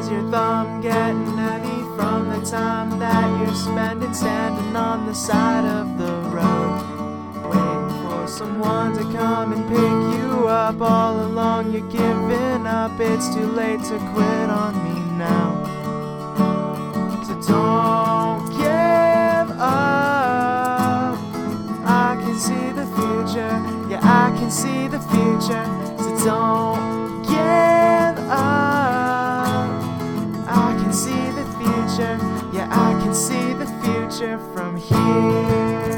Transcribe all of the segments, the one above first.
Is your thumb getting heavy from the time that you're spending standing on the side of the road, waiting for someone to come and pick you up? All along you're giving up, it's too late to quit on me now. So don't give up, I can see the future, yeah, I can see the future. So don't give up, I can see the future, yeah, I can see the future from here.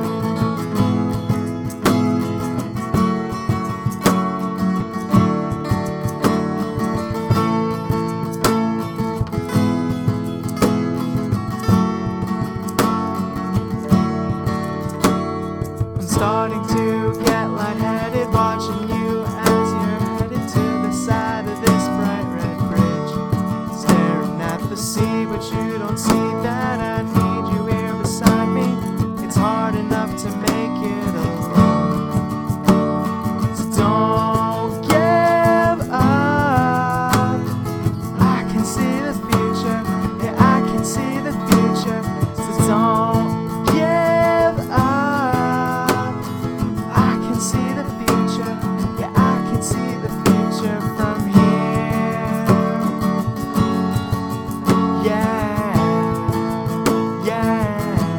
Starting to get lightheaded watching you as you're headed to the side of this bright red bridge, staring at the sea, but you don't see that I need you here beside me. It's hard enough to make it alone. So don't give up, I can see the future, yeah, I can see the future. So don't give up, see the future, yeah, I can see the future from here. Yeah, yeah.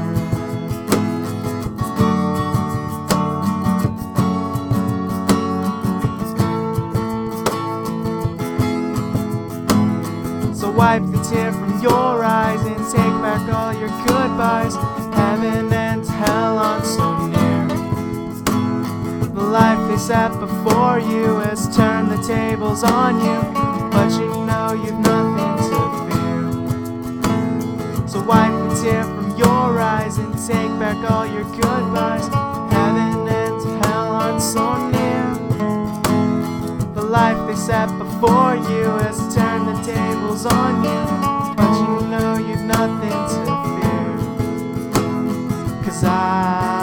So wipe the tear from your eyes and take back all your goodbyes. Heaven and hell aren't so near. The life they set before you has turned the tables on you, but you know you've nothing to fear. So wipe the tear from your eyes and take back all your goodbyes. Heaven and hell aren't so near. The life they set before you has turned the tables on you, but you know you've nothing to fear. 'Cause I